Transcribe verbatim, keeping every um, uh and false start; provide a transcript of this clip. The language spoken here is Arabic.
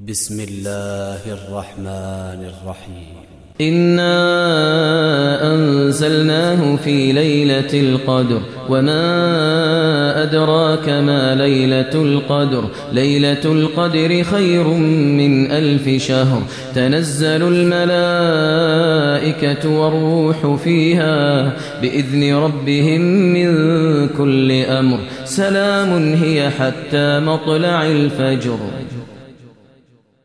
بسم الله الرحمن الرحيم. إنا أنزلناه في ليلة القدر وما أدراك ما ليلة القدر ليلة القدر خير من ألف شهر تنزل الملائكة والروح فيها بإذن ربهم من كل أمر سلام هي حتى مطلع الفجر.